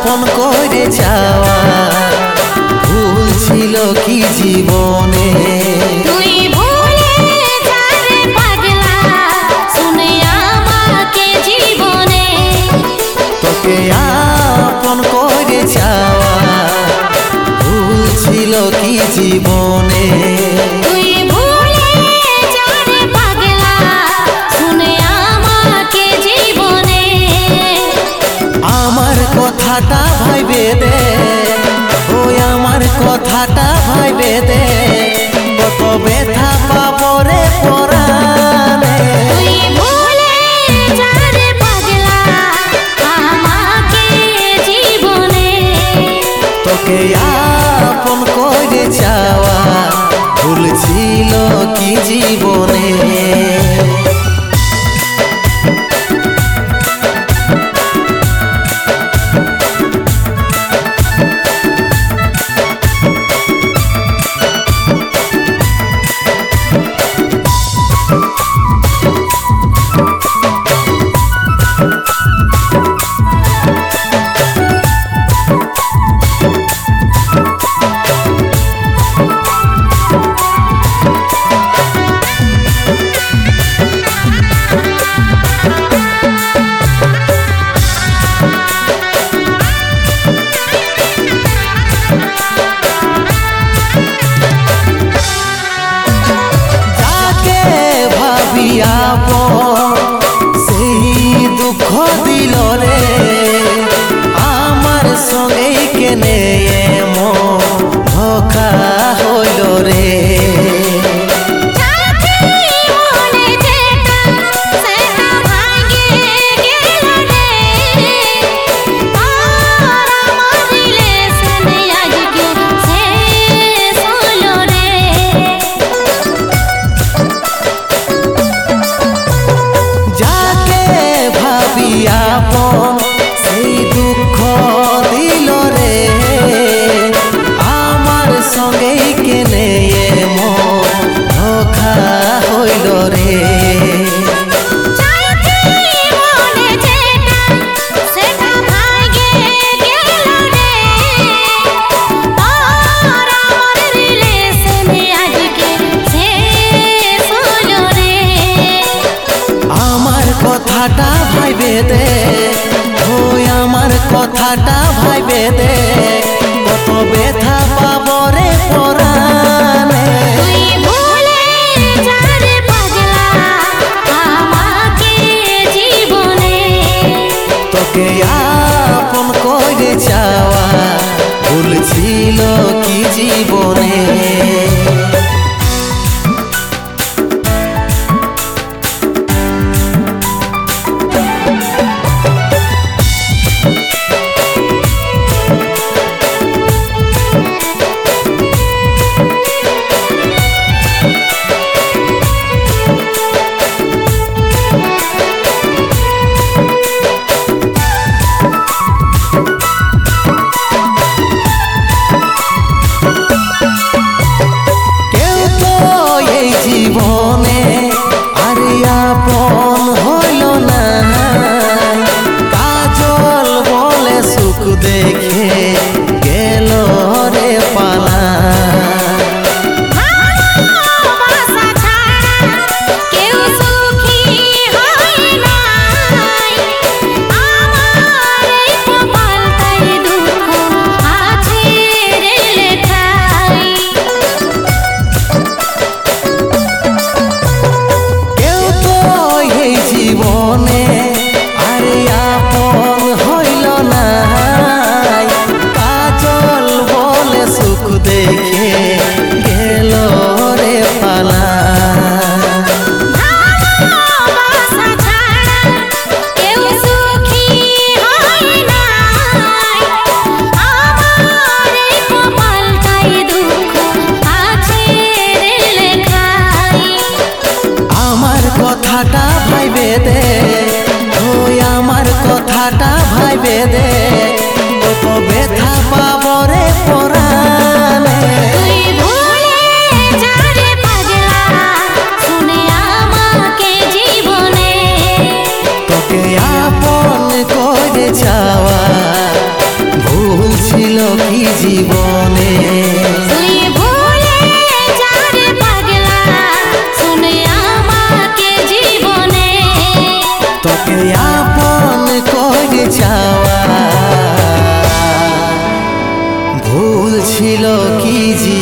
আপন করে যাওয়া ভুল ছিল কি জীবনে। তুই ভুলে যা রে পাগলা, শুনে আমাকে জীবনে। তোকে আপন করে যাওয়া ভুল ছিল কি জীবনে। তুই ভুলে যা রে পাগলা, শুনে আমাকে জীবনে। আমার কথাটা ভাইবে দে, ওই আমার কথাটা ভাইবে দে, কত ব্যথা পাবো রে পরাণে। তুই ভুলে যা রে পাগলা, আমাকে জীবনে। তোকে আপন করে যাওয়া ভুল ছিল কি জীবনে। সেই দুঃখ দিল রে আমার সঙ্গে কেনে ধোকা হইল রে। সেই দুঃখ দিল রে আমার সঙ্গে কেনে ধোকা হইল রে। আমার কথাটা ভাইবে দে, ওই আমার কথাটা ভাইবে দে, কত ব্যথা পাবো রে পরাণে। তুই ভুলে যা রে পাগলা, আমাকে জীবনে। তোকে আপন করে যাওয়া ভুল ছিল কি জীবনে। জীবনে আর আপন হইল না, কাজল বলে সুখ দেখে গেল রে পালা। জীবনে আরে আপন হইল না, কাজল বলে সুখ দেখে গেল রে পালা। আমার কথাটা ভাইবে দে, ওই আমার কথাটা ভাইবে দে, কত ব্যথা পাবো রে পরাণে। তুই ভুলে যা রে পাগলা, শুনে আমাকে জীবনে। তোকে আপন করে যাওয়া কি জীবনে তুই ভুলে যা রে পাগলা শুনে আমাকে জীবনে তোকে আপন করে যাওয়া ভুল ছিল কি জীবনে।